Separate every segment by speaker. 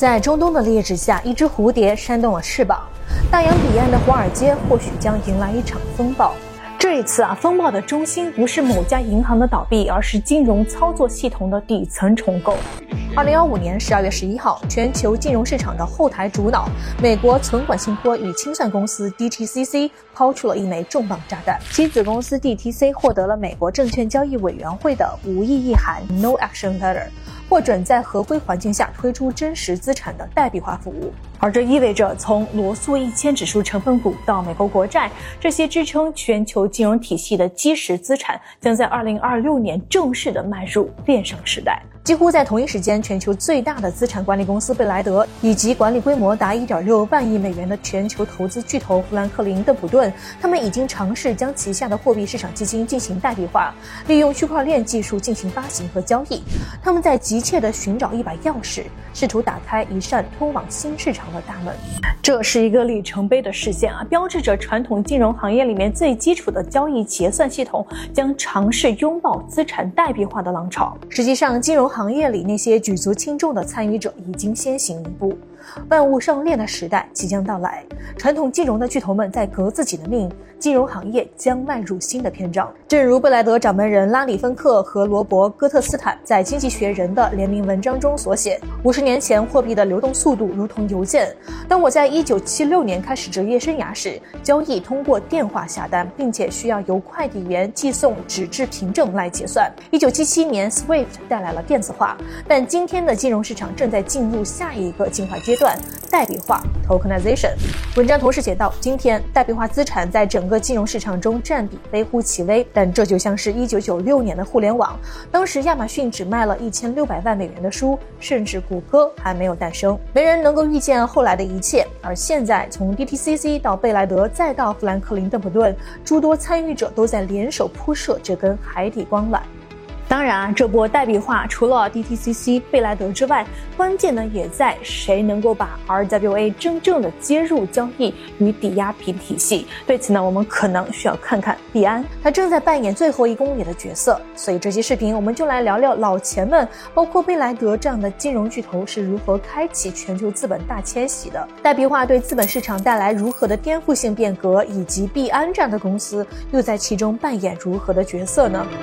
Speaker 1: 在中东的烈日下，一只蝴蝶扇动了翅膀，大洋彼岸的华尔街或许将迎来一场风暴。这一次风暴的中心不是某家银行的倒闭，而是金融操作系统的底层重构。2015年12月11号，全球金融市场的后台主脑美国存管信托与清算公司 DTCC 抛出了一枚重磅炸弹，其子公司 DTC 获得了美国证券交易委员会的无异议函 No Action Letter， 获准在合规环境下推出真实资产的代币化服务。而这意味着从罗素1000指数成分股到美国国债，这些支撑全球金融体系的基石资产将在2026年正式的迈入链上时代。几乎在同一时间，全球最大的资产管理公司贝莱德，以及管理规模达 1.6万亿美元的全球投资巨头富兰克林邓普顿，他们已经尝试将旗下的货币市场基金进行代币化，利用区块链技术进行发行和交易。他们在急切地寻找一把钥匙，试图打开一扇通往新市场的大门。这是一个里程碑的事件标志着传统金融行业里面最基础的交易结算系统将尝试拥抱资产代币化的浪潮。实际上，金融行业里那些举足轻重的参与者已经先行一步，万物上链的时代即将到来，传统金融的巨头们在革自己的命，金融行业将迈入新的篇章。正如贝莱德掌门人拉里·芬克和罗伯·戈特斯坦在《经济学人》的联名文章中所写，50年前货币的流动速度如同邮件。当我在1976年开始职业生涯时，交易通过电话下单，并且需要由快递员寄送纸质凭证来结算。1977年 SWIFT 带来了电子化，但今天的金融市场正在进入下一个进化阶段，代币化 tokenization。 文章同时写道，今天代币化资产在整个金融市场中占比微乎其微，但这就像是1996年的互联网，当时亚马逊只卖了1600万美元的书，甚至谷歌还没有诞生。没人能够预见后来的一切，而现在从 DTCC 到贝莱德再到富兰克林邓普顿，诸多参与者都在联手铺设这根海底光缆。当然这波代币化除了 DTCC 贝莱德之外，关键呢也在谁能够把 RWA 真正的接入交易与抵押品体系。对此呢，我们可能需要看看币安，他正在扮演最后1公里的角色。所以这期视频我们就来聊聊老钱们，包括贝莱德这样的金融巨头是如何开启全球资本大迁徙的，代币化对资本市场带来如何的颠覆性变革，以及币安这样的公司又在其中扮演如何的角色呢？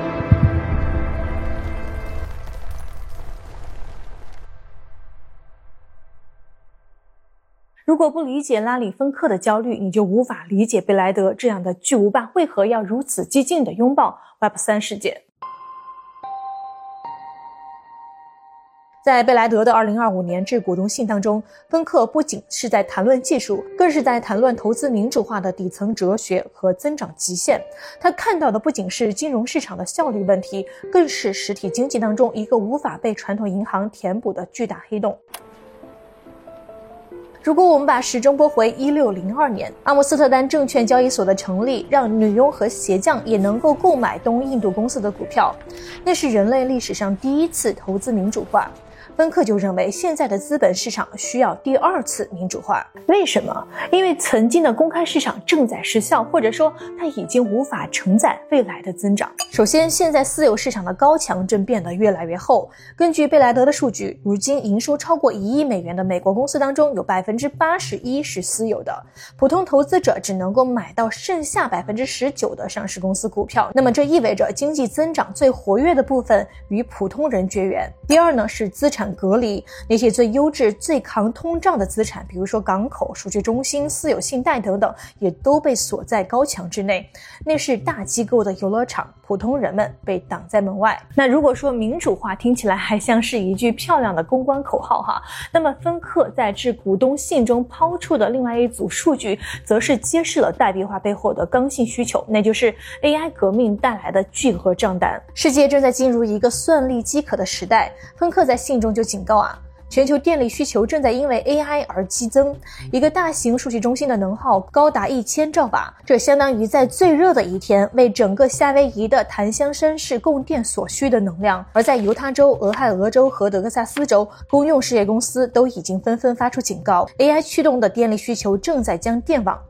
Speaker 1: 如果不理解拉里·芬克的焦虑，你就无法理解贝莱德这样的巨无霸为何要如此激进地拥抱 Web3 世界。在贝莱德的2025年致股东信当中，芬克不仅是在谈论技术，更是在谈论投资民主化的底层哲学和增长极限。他看到的不仅是金融市场的效率问题，更是实体经济当中一个无法被传统银行填补的巨大黑洞。如果我们把时钟拨回1602年，阿姆斯特丹证券交易所的成立，让女佣和鞋匠也能够购买东印度公司的股票，那是人类历史上第一次投资民主化。芬克就认为现在的资本市场需要第2次民主化。为什么？因为曾经的公开市场正在失效，或者说它已经无法承载未来的增长。首先，现在私有市场的高墙正变得越来越厚。根据贝莱德的数据，如今营收超过1亿美元的美国公司当中，有 81% 是私有的，普通投资者只能够买到剩下 19% 的上市公司股票。那么这意味着经济增长最活跃的部分与普通人绝缘。第二呢，是资产隔离，那些最优质最抗通胀的资产，比如说港口、数据中心、私有信贷等等，也都被锁在高墙之内，那是大机构的游乐场，普通人们被挡在门外。那如果说民主化听起来还像是一句漂亮的公关口号那么芬克在致股东信中抛出的另外一组数据，则是揭示了代币化背后的刚性需求，那就是 AI 革命带来的巨额账单。世界正在进入一个算力饥渴的时代，芬克在信中就警告全球电力需求正在因为 AI 而激增，一个大型数据中心的能耗高达1000兆瓦，这相当于在最热的一天为整个夏威夷的檀香山市供电所需的能量。而在犹他州、俄亥俄州和德克萨斯州，公用事业公司都已经纷纷发出警告， AI 驱动的电力需求正在将电网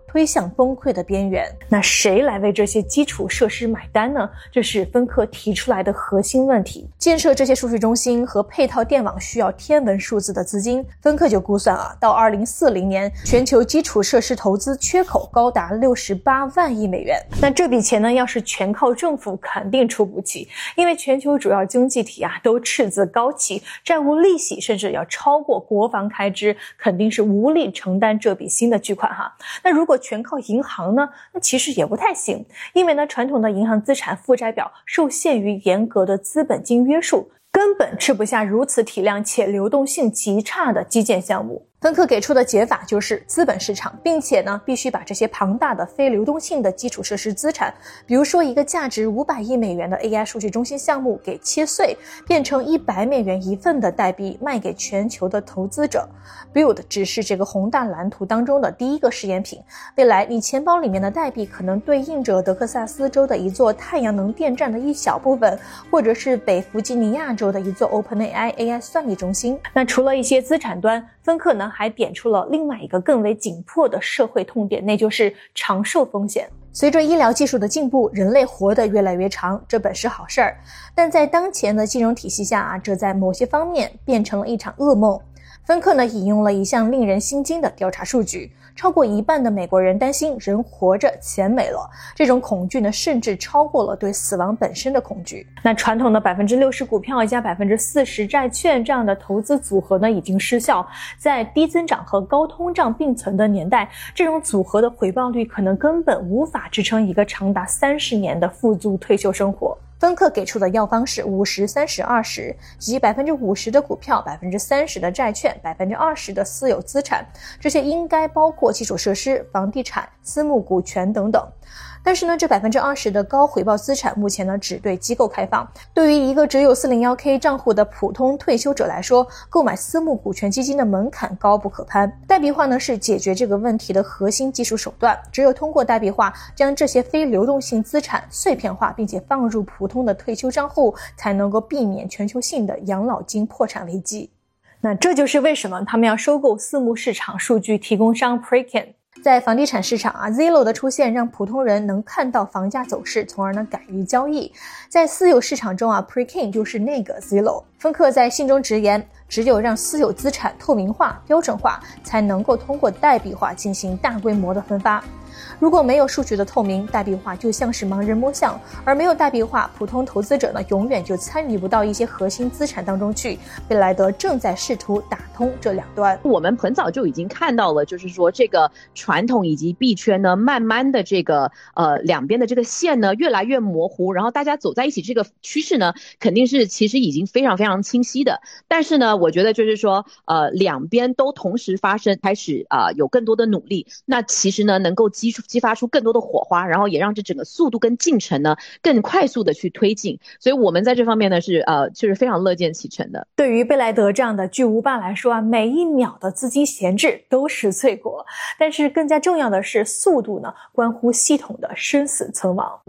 Speaker 1: 推向崩溃的边缘。那谁来为这些基础设施买单呢？这是芬克提出来的核心问题。建设这些数据中心和配套电网需要天文数字的资金，芬克就估算到2040年，全球基础设施投资缺口高达68万亿美元。那这笔钱呢，要是全靠政府肯定出不起，因为全球主要经济体都赤字高企，债务利息甚至要超过国防开支，肯定是无力承担这笔新的巨款那如果全靠银行呢，那其实也不太行，因为呢，传统的银行资产负债表受限于严格的资本金约束，根本吃不下如此体量且流动性极差的基建项目。芬克给出的解法就是资本市场，并且呢，必须把这些庞大的非流动性的基础设施资产，比如说一个价值500亿美元的 AI 数据中心项目给切碎，变成100美元一份的代币卖给全球的投资者。Build 只是这个宏大蓝图当中的第一个试验品，未来你钱包里面的代币可能对应着德克萨斯州的一座太阳能电站的一小部分，或者是北弗吉尼亚州的一座 OpenAI AI 算力中心。那除了一些资产端，芬克呢还点出了另外一个更为紧迫的社会痛点，那就是长寿风险。随着医疗技术的进步，人类活得越来越长，这本是好事儿，但在当前的金融体系下这在某些方面变成了一场噩梦。芬克呢引用了一项令人心惊的调查数据，超过一半的美国人担心人活着钱没了，这种恐惧呢甚至超过了对死亡本身的恐惧。那传统的 60% 股票加 40% 债券这样的投资组合呢已经失效，在低增长和高通胀并存的年代，这种组合的回报率可能根本无法支撑一个长达30年的富足退休生活。芬克给出的药方是50-30-20，即 50% 的股票， 30% 的债券， 20% 的私有资产，这些应该包括基础设施、房地产、私募股权等等。但是呢，这 20% 的高回报资产目前呢只对机构开放，对于一个只有 401k 账户的普通退休者来说，购买私募股权基金的门槛高不可攀。代币化呢是解决这个问题的核心技术手段，只有通过代币化将这些非流动性资产碎片化，并且放入普通的退休账户，才能够避免全球性的养老金破产危机。那这就是为什么他们要收购私募市场数据提供商 Preqin。在房地产市场Zillow 的出现让普通人能看到房价走势，从而呢敢于交易。在私有市场中Preqin 就是那个 Zillow。芬克在信中直言，只有让私有资产透明化、标准化，才能够通过代币化进行大规模的分发。如果没有数据的透明，代币化就像是盲人摸象，而没有代币化，普通投资者呢永远就参与不到一些核心资产当中去。贝莱德正在试图打通这两端。
Speaker 2: 我们很早就已经看到了，就是说这个传统以及币圈呢，慢慢的这个两边的这个线呢越来越模糊，然后大家走在一起这个趋势呢肯定是其实已经非常非常清晰的。但是呢，我觉得就是说两边都同时发生，开始有更多的努力，那其实呢能够激发出更多的火花，然后也让这整个速度跟进程呢更快速的去推进。所以我们在这方面呢是就是非常乐见其成的。
Speaker 1: 对于贝莱德这样的巨无霸来说每一秒的资金闲置都是罪过，但是更加重要的是速度呢关乎系统的生死存亡。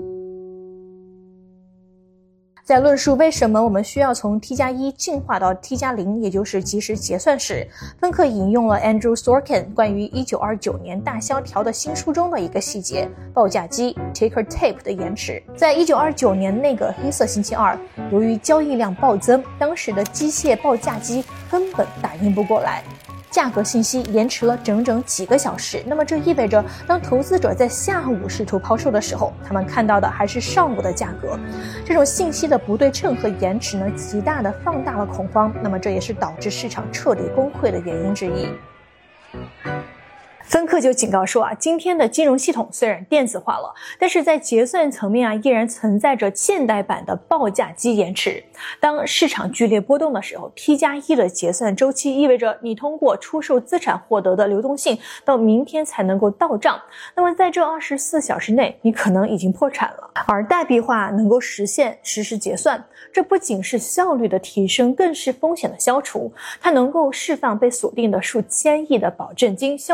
Speaker 1: 在论述为什么我们需要从 T+1 进化到 T+0， 也就是即时结算时，芬克引用了 Andrew Sorkin 关于1929年大萧条的新书中的一个细节，报价机 Ticker Tape 的延迟。在1929年那个黑色星期二，由于交易量暴增，当时的机械报价机根本打印不过来，价格信息延迟了整整几个小时。那么这意味着当投资者在下午试图抛售的时候，他们看到的还是上午的价格。这种信息的不对称和延迟呢，极大地放大了恐慌，那么这也是导致市场彻底崩溃的原因之一。芬克就警告说今天的金融系统虽然电子化了，但是在结算层面依然存在着现代版的报价机延迟。当市场剧烈波动的时候， T+1 的结算周期意味着你通过出售资产获得的流动性到明天才能够到账，那么在这24小时内你可能已经破产了。而代币化能够实现实时结算，这不仅是效率的提升，更是风险的消除。它能够释放被锁定的数千亿的保证金，消除对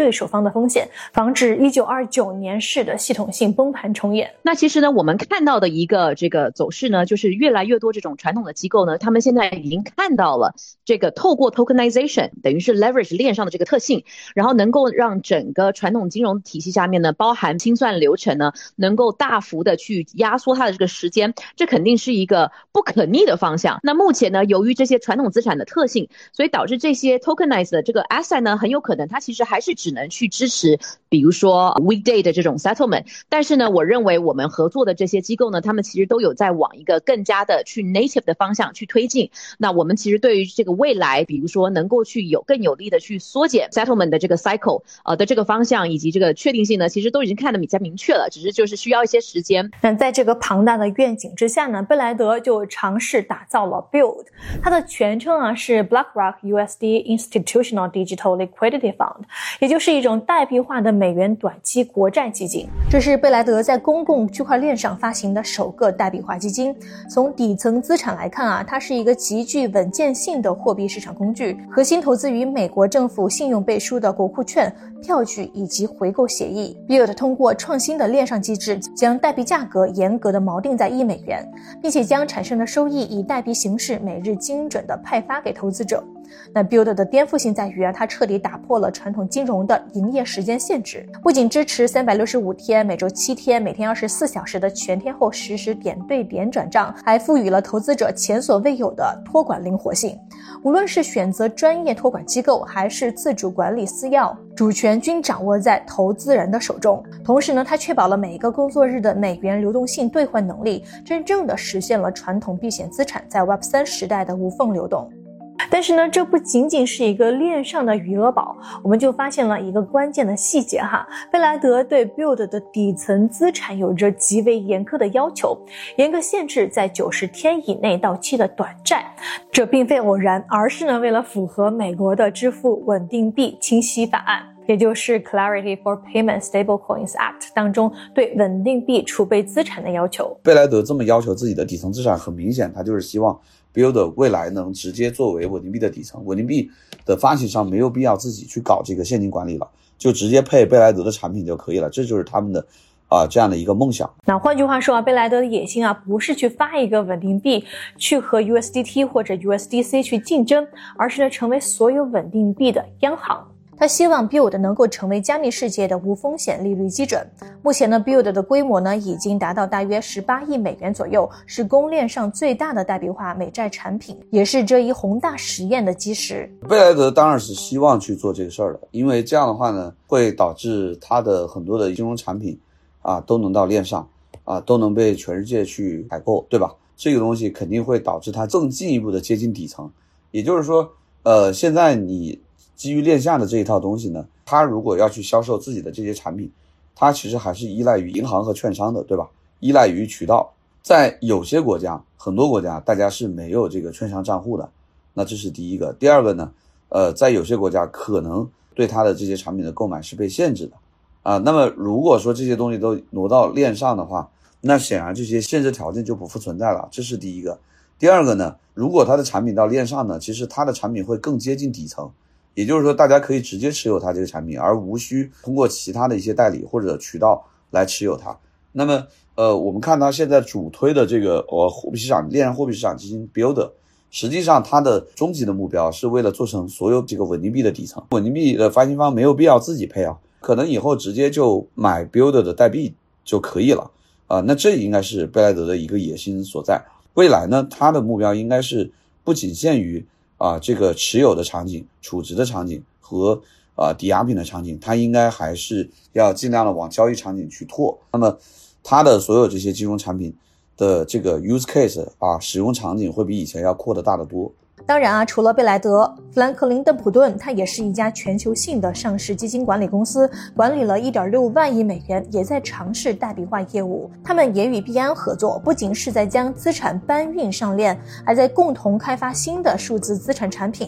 Speaker 1: 对手方的风险，防止1929年式的系统性崩盘重演。
Speaker 2: 那其实呢，我们看到的一个这个走势呢，就是越来越多这种传统的机构呢，他们现在已经看到了这个透过 tokenization， 等于是 leverage 链上的这个特性，然后能够让整个传统金融体系下面呢，包含清算流程呢，能够大幅的去压缩它的这个时间，这肯定是一个不可逆的方向。那目前呢，由于这些传统资产的特性，所以导致这些 tokenized 的这个 asset 呢，很有可能它其实还是只能去支持，比如说 weekday 的这种 settlement。但是呢，我认为我们合作的这些机构呢，他们其实都有在往一个更加的去 native 的方向去推进。那我们其实对于这个未来，比如说能够去更有力的去缩减 settlement 的这个 cycle 的这个方向以及这个确定性呢，其实都已经看得比较明确了，只是就是需要一些时间。
Speaker 1: 那在这个庞大的愿景之下呢，贝莱德就尝试打造了 Build， 它的全称是 BlackRock USD Institutional Digital Liquidity Fund， 也就是一种代币化的美元短期国债基金。这是贝莱德在公共区块链上发行的首个代币化基金。从底层资产来看它是一个极具稳健性的货币市场工具，核心投资于美国政府信用背书的国库券、票据以及回购协议。Build 通过创新的链上机制，将代币价格严格的锚定在1美元，并且将产生的收益以代币形式每日精准的派发给投资者。那 Build 的颠覆性在于它彻底打破了传统金融的营业时间限制，不仅支持365天、每周7天、每天24小时的全天候实时点对点转账，还赋予了投资者前所未有的托管灵活性。无论是选择专业托管机构还是自主管理私钥，主权均掌握在投资人的手中。同时呢，它确保了每一个工作日的美元流动性兑换能力，真正的实现了传统避险资产在 Web3 时代的无缝流动。但是呢，这不仅仅是一个链上的余额宝，我们就发现了一个关键的细节贝莱德对 Build 的底层资产有着极为严苛的要求，严格限制在90天以内到期的短债。这并非偶然，而是呢为了符合美国的支付稳定币清晰法案，也就是 Clarity for Payment Stablecoins Act 当中对稳定币储备资产的要求。
Speaker 3: 贝莱德这么要求自己的底层资产，很明显他就是希望Build 未来能直接作为稳定币的底层，稳定币的发行商没有必要自己去搞这个现金管理了，就直接配贝莱德的产品就可以了，这就是他们的这样的一个梦想。
Speaker 1: 那换句话说贝莱德的野心不是去发一个稳定币去和 USDT 或者 USDC 去竞争，而是呢成为所有稳定币的央行。他希望 Build 能够成为加密世界的无风险利率基准。目前呢 Build 的规模呢已经达到大约18亿美元左右，是公链上最大的代币化美债产品，也是这一宏大实验的基石。
Speaker 3: 贝莱德当然是希望去做这个事儿的，因为这样的话呢会导致他的很多的金融产品都能到链上都能被全世界去采购，对吧？这个东西肯定会导致它更进一步的接近底层。也就是说现在你基于链下的这一套东西呢，它如果要去销售自己的这些产品，它其实还是依赖于银行和券商的，对吧？依赖于渠道。在有些国家，很多国家大家是没有这个券商账户的，那这是第一个。第二个呢在有些国家可能对它的这些产品的购买是被限制的那么如果说这些东西都挪到链上的话，那显然这些限制条件就不复存在了，这是第一个。第二个呢，如果它的产品到链上呢，其实它的产品会更接近底层，也就是说大家可以直接持有它这个产品，而无需通过其他的一些代理或者渠道来持有它。那么我们看它现在主推的这个货币市场链上货币市场基金 Build， 实际上它的终极的目标是为了做成所有这个稳定币的底层。稳定币的发行方没有必要自己配可能以后直接就买 Build 的代币就可以了那这应该是贝莱德的一个野心所在。未来呢，它的目标应该是不仅限于这个持有的场景、储值的场景和抵押品的场景，它应该还是要尽量的往交易场景去拓。那么它的所有这些金融产品的这个 use case 使用场景会比以前要扩得大得多。
Speaker 1: 当然除了贝莱德，富兰克林邓普顿它也是一家全球性的上市基金管理公司，管理了 1.6 万亿美元，也在尝试代币化业务。他们也与币安合作，不仅是在将资产搬运上链，还在共同开发新的数字资产产品。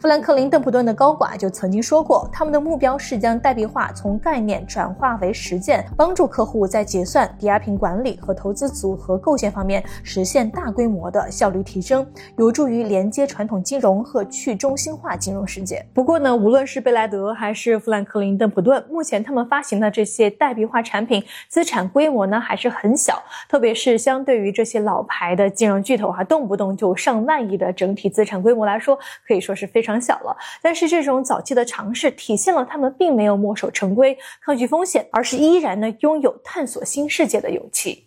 Speaker 1: 富兰克林·邓普顿的高管就曾经说过，他们的目标是将代币化从概念转化为实践，帮助客户在结算、抵押品管理和投资组合构建方面实现大规模的效率提升，有助于连接传统金融和去中心化金融世界。不过呢，无论是贝莱德还是富兰克林·邓普顿，目前他们发行的这些代币化产品资产规模呢还是很小，特别是相对于这些老牌的金融巨头动不动就上万亿的整体资产规模来说，可以说是非常小了。但是这种早期的尝试体现了他们并没有墨守成规、抗拒风险，而是依然呢拥有探索新世界的勇气。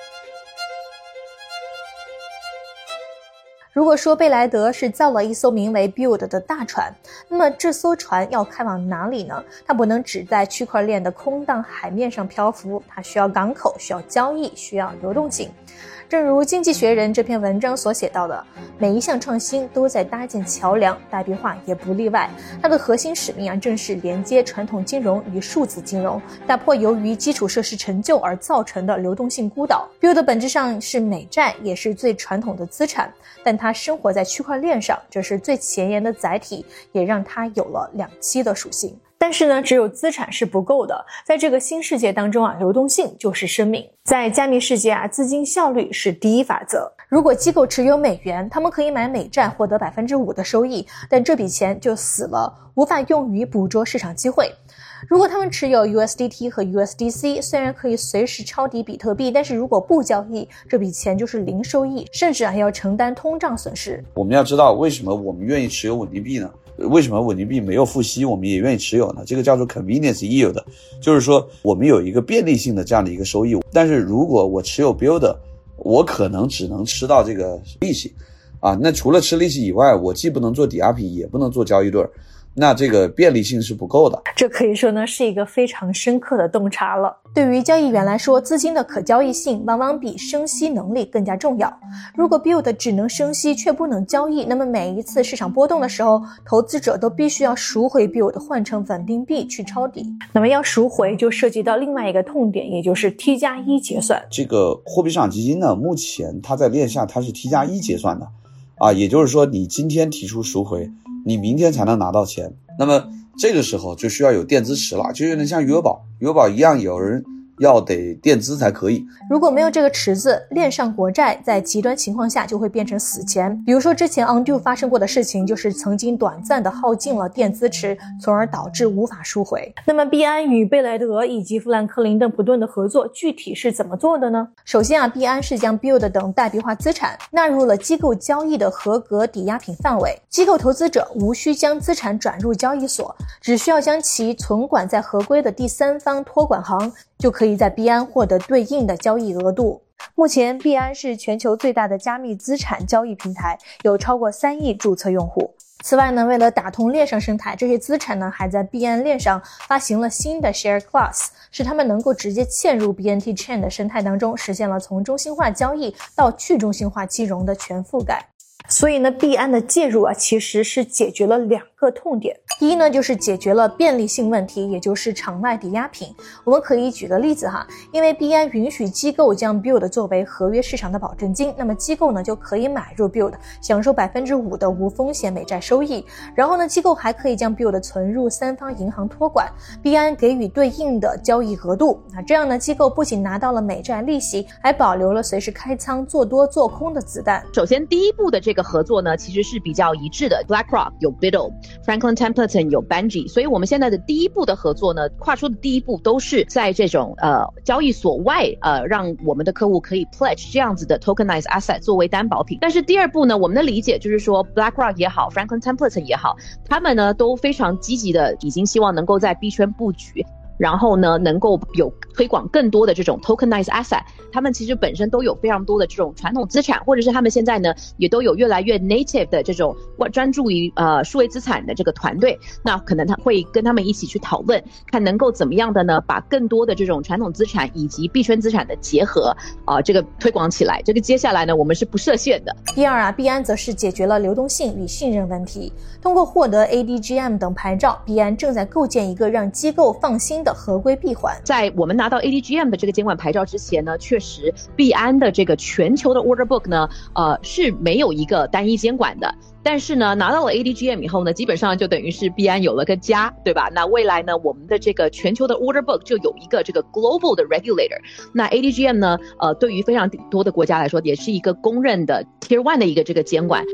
Speaker 1: 如果说贝莱德是造了一艘名为 Build 的大船，那么这艘船要开往哪里呢？它不能只在区块链的空荡海面上漂浮，它需要港口，需要交易，需要流动性。正如《经济学人》这篇文章所写到的，每一项创新都在搭建桥梁，代币化也不例外。它的核心使命正是连接传统金融与数字金融，打破由于基础设施陈旧而造成的流动性孤岛。Build 本质上是美债，也是最传统的资产，但它生活在区块链上，这是最前沿的载体，也让它有了两栖的属性。但是呢，只有资产是不够的，在这个新世界当中流动性就是生命。在加密世界资金效率是第一法则。如果机构持有美元，他们可以买美债获得 5% 的收益，但这笔钱就死了，无法用于捕捉市场机会。如果他们持有 USDT 和 USDC， 虽然可以随时抄底比特币，但是如果不交易，这笔钱就是零收益，甚至还要承担通胀损失。
Speaker 3: 我们要知道为什么我们愿意持有稳定币呢？为什么稳定币没有付息我们也愿意持有呢？这个叫做 convenience yield， 就是说我们有一个便利性的这样的一个收益。但是如果我持有 Build， 我可能只能吃到这个利息那除了吃利息以外，我既不能做抵押品，也不能做交易对，那这个便利性是不够的。
Speaker 1: 这可以说呢是一个非常深刻的洞察了。对于交易员来说，资金的可交易性往往比生息能力更加重要。如果 Build 只能生息却不能交易，那么每一次市场波动的时候，投资者都必须要赎回 Build 换成稳定币去抄底。那么要赎回就涉及到另外一个痛点，也就是 T+1 结算。
Speaker 3: 这个货币市场基金呢，目前它在链下它是 T+1 结算的也就是说你今天提出赎回，你明天才能拿到钱。那么这个时候就需要有垫资池了，就有点像余额宝一样，有人要得垫资才可以。
Speaker 1: 如果没有这个池子，链上国债在极端情况下就会变成死钱。比如说之前 Undo 发生过的事情，就是曾经短暂的耗尽了垫资池，从而导致无法赎回。那么币安与贝莱德以及富兰克林·邓普顿的合作具体是怎么做的呢？首先币安是将 Build 等代币化资产纳入了机构交易的合格抵押品范围，机构投资者无需将资产转入交易所，只需要将其存管在合规的第三方托管行，就可以在币安获得对应的交易额度。目前币安是全球最大的加密资产交易平台，有超过3亿注册用户。此外呢，为了打通链上生态，这些资产呢还在币安链上发行了新的 Share Class， 使他们能够直接嵌入 BNT Chain 的生态当中，实现了从中心化交易到去中心化金融的全覆盖。所以呢，币安的介入其实是解决了2个痛点。第一呢，就是解决了便利性问题，也就是场外抵押品。我们可以举个例子因为币安允许机构将 Build 作为合约市场的保证金，那么机构呢就可以买入 Build， 享受 5% 的无风险美债收益。然后呢，机构还可以将 Build 存入三方银行托管，币安给予对应的交易额度。这样呢，机构不仅拿到了美债利息，还保留了随时开仓做多做空的子弹。
Speaker 2: 首先第一步的这个合作呢，其实是比较一致的。BlackRock 有 BUIDL， Franklin Templeton 有 Benji， 所以我们现在的第一步的合作呢，跨出的第一步都是在这种交易所外让我们的客户可以 pledge 这样子的 tokenized asset 作为担保品。但是第二步呢，我们的理解就是说 BlackRock 也好 Franklin Templeton 也好，他们呢都非常积极的已经希望能够在币圈布局，然后呢能够有推广更多的这种 tokenized asset。他们其实本身都有非常多的这种传统资产，或者是他们现在呢也都有越来越 native 的这种专注于数位资产的这个团队。那可能他会跟他们一起去讨论，看能够怎么样的呢把更多的这种传统资产以及币圈资产的结合这个推广起来。这个接下来呢我们是不设限的。
Speaker 1: 第二币安则是解决了流动性与信任问题。通过获得 ADGM 等牌照，币安正在构建一个让机构放心的的合规闭环。
Speaker 2: 在我们拿到 ADGM 的这个监管牌照之前呢，确实币安的这个全球的 order book 呢，是没有一个单一监管的。但是呢，拿到了 ADGM 以后呢，基本上就等于是币安有了个家，对吧？那未来呢，我们的这个全球的 order book 就有一个这个 global 的 regulator。那 ADGM 呢，对于非常多的国家来说，也是一个公认的 Tier 1的一个这个监管。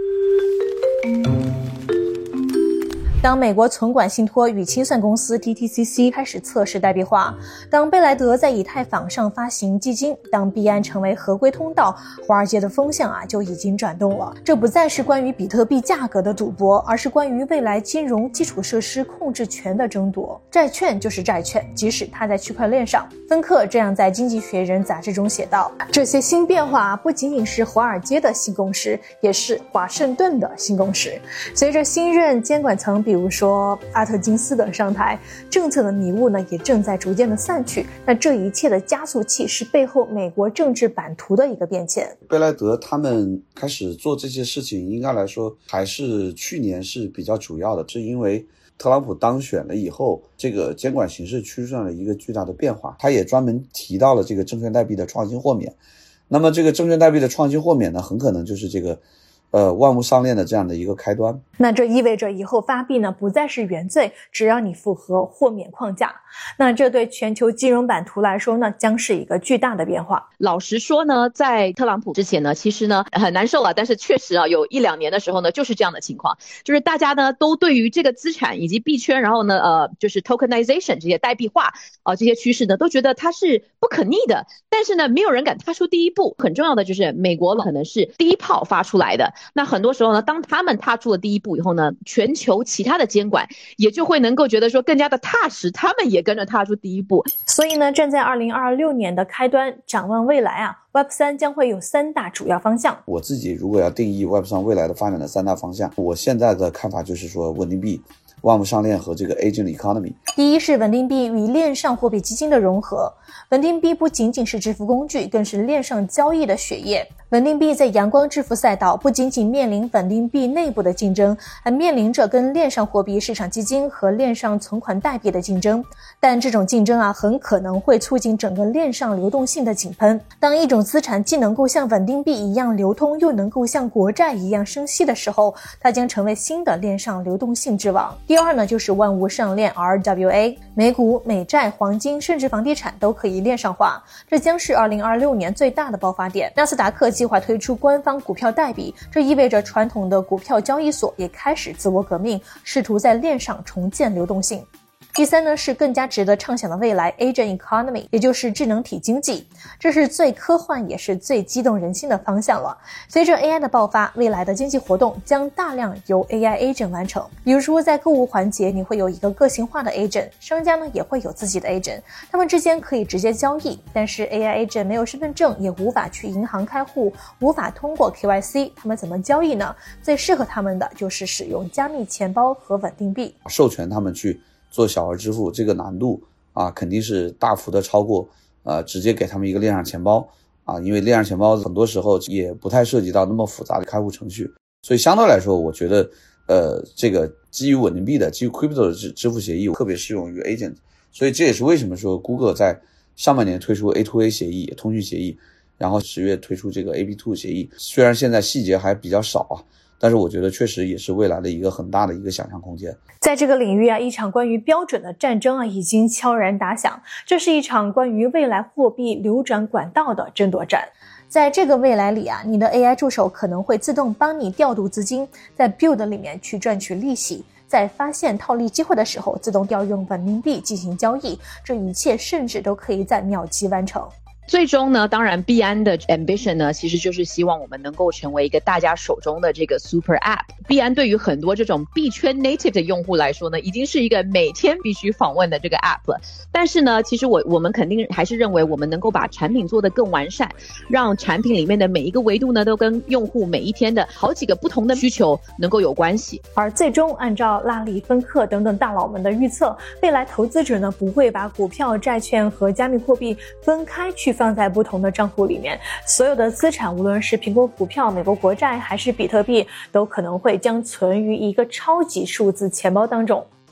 Speaker 1: 当美国存管信托与清算公司 DTCC 开始测试代币化，当贝莱德在以太坊上发行基金，当币安成为合规通道，华尔街的风向就已经转动了。这不再是关于比特币价格的赌博，而是关于未来金融基础设施控制权的争夺。债券就是债券，即使它在区块链上。芬克这样在《经济学人》杂志中写道：这些新变化不仅仅是华尔街的新共识，也是华盛顿的新共识。随着新任监管层比如说阿特金斯的上台，政策的迷雾呢也正在逐渐的散去。那这一切的加速器是背后美国政治版图的一个变迁。
Speaker 3: 贝莱德他们开始做这些事情，应该来说还是去年是比较主要的，是因为特朗普当选了以后，这个监管形势趋向了一个巨大的变化。他也专门提到了这个证券代币的创新豁免。那么这个证券代币的创新豁免呢，很可能就是这个万物上链的这样的一个开端。
Speaker 1: 那这意味着以后发币呢不再是原罪，只要你符合豁免框架。那这对全球金融版图来说呢，将是一个巨大的变化。
Speaker 2: 老实说呢，在特朗普之前呢，其实呢很难受但是确实有1-2年的时候呢，就是这样的情况，就是大家呢都对于这个资产以及币圈，然后呢就是 tokenization 这些代币化这些趋势呢，都觉得它是不可逆的，但是呢没有人敢踏出第一步。很重要的就是美国可能是第一炮发出来的，那很多时候呢，当他们踏出了第一步以后呢，全球其他的监管也就会能够觉得说更加的踏实，他们也跟着踏出第一步。
Speaker 1: 所以呢，站在2026年的开端，展望未来Web3 将会有3大主要方向。
Speaker 3: 我自己如果要定义 Web3 未来的发展的3大方向，我现在的看法就是说稳定币、万物上链和这个 Agent Economy。
Speaker 1: 第一是稳定币与链上货币基金的融合。稳定币不仅仅是支付工具，更是链上交易的血液。稳定币在阳光支付赛道不仅仅面临稳定币内部的竞争，还面临着跟链上货币市场基金和链上存款代币的竞争。但这种竞争很可能会促进整个链上流动性的井喷。当一种资产既能够像稳定币一样流通，又能够像国债一样生息的时候，它将成为新的链上流动性之王。第二呢，就是万物上链 RWA， 美股、美债、黄金甚至房地产都可以链上化，这将是2026年最大的爆发点。纳斯达克计划推出官方股票代币，这意味着传统的股票交易所也开始自我革命，试图在链上重建流动性。第三呢，是更加值得畅想的未来 Agent Economy， 也就是智能体经济。这是最科幻也是最激动人心的方向了。随着 AI 的爆发，未来的经济活动将大量由 AI Agent 完成。比如说在购物环节，你会有一个个性化的 Agent， 商家呢也会有自己的 Agent， 他们之间可以直接交易。但是 AI Agent 没有身份证，也无法去银行开户，无法通过 KYC， 他们怎么交易呢？最适合他们的就是使用加密钱包和稳定币。
Speaker 3: 授权他们去做小额支付，这个难度肯定是大幅的超过直接给他们一个链上钱包因为链上钱包很多时候也不太涉及到那么复杂的开户程序，所以相对来说我觉得这个基于稳定币的基于 crypto 的支付协议特别适用于 agent， 所以这也是为什么说 Google 在上半年推出 A2A 协议通讯协议，然后10月推出这个 AB2 协议，虽然现在细节还比较少但是我觉得确实也是未来的一个很大的一个想象空间。
Speaker 1: 在这个领域一场关于标准的战争已经悄然打响，这是一场关于未来货币流转管道的争夺战。在这个未来里你的 AI 助手可能会自动帮你调度资金，在 Build 里面去赚取利息，在发现套利机会的时候自动调用稳定币进行交易，这一切甚至都可以在秒级完成。
Speaker 2: 最终呢，当然币安的 ambition 呢，其实就是希望我们能够成为一个大家手中的这个 super app。币安对于很多这种币圈 native 的用户来说呢，已经是一个每天必须访问的这个 app 了。但是呢，其实我们肯定还是认为我们能够把产品做得更完善，让产品里面的每一个维度呢，都跟用户每一天的好几个不同的需求能够有关系。
Speaker 1: 而最终按照拉里、芬克等等大佬们的预测，未来投资者呢不会把股票、债券和加密货币分开去放在不同的账户里面，所有的资产无论是苹果股票、美国国债还是比特币，都可能会将存于一个超级数字钱包当中。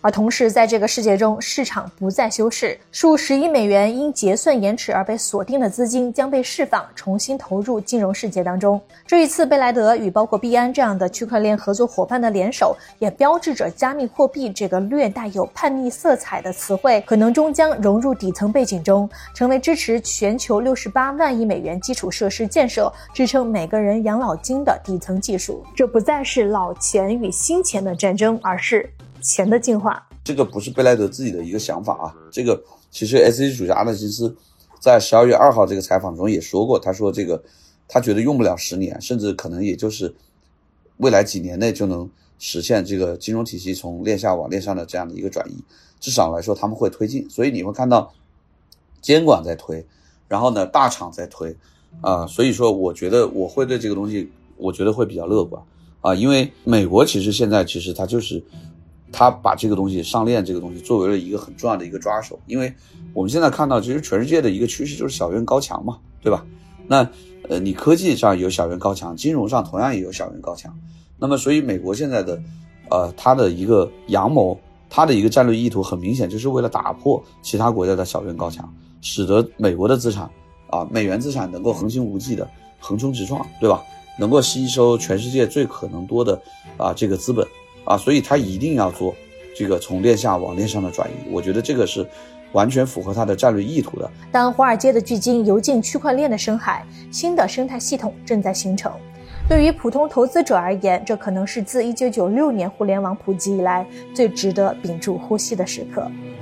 Speaker 1: 而同时在这个世界中，市场不再休市，数10亿美元因结算延迟而被锁定的资金将被释放，重新投入金融世界当中。这一次贝莱德与包括币安这样的区块链合作伙伴的联手，也标志着加密货币这个略带有叛逆色彩的词汇可能终将融入底层背景中，成为支持全球68万亿美元基础设施建设，支撑每个人养老金的底层技术。这不再是老钱与新钱的战争，而是钱的进化。
Speaker 3: 这个不是贝莱德自己的一个想法啊，这个其实 SEC 主席阿特金斯在12月2号这个采访中也说过，他说这个他觉得用不了10年，甚至可能也就是未来几年内就能实现这个金融体系从链下往链上的这样的一个转移，至少来说他们会推进。所以你会看到监管在推，然后呢大厂在推所以说我觉得我会对这个东西我觉得会比较乐观因为美国其实现在它就是他把这个东西上链这个东西作为了一个很重要的一个抓手，因为我们现在看到其实全世界的一个趋势就是小院高墙嘛，对吧？那你科技上有小院高墙，金融上同样也有小院高墙，那么所以美国现在的它的一个阳谋，它的一个战略意图很明显就是为了打破其他国家的小院高墙，使得美国的资产美元资产能够横行无忌的横冲直撞，对吧？能够吸收全世界最可能多的这个资本所以他一定要做这个从链下往链上的转移，我觉得这个是完全符合他的战略意图的。
Speaker 1: 当华尔街的巨鲸游进区块链的深海，新的生态系统正在形成。对于普通投资者而言，这可能是自1996年互联网普及以来最值得屏住呼吸的时刻。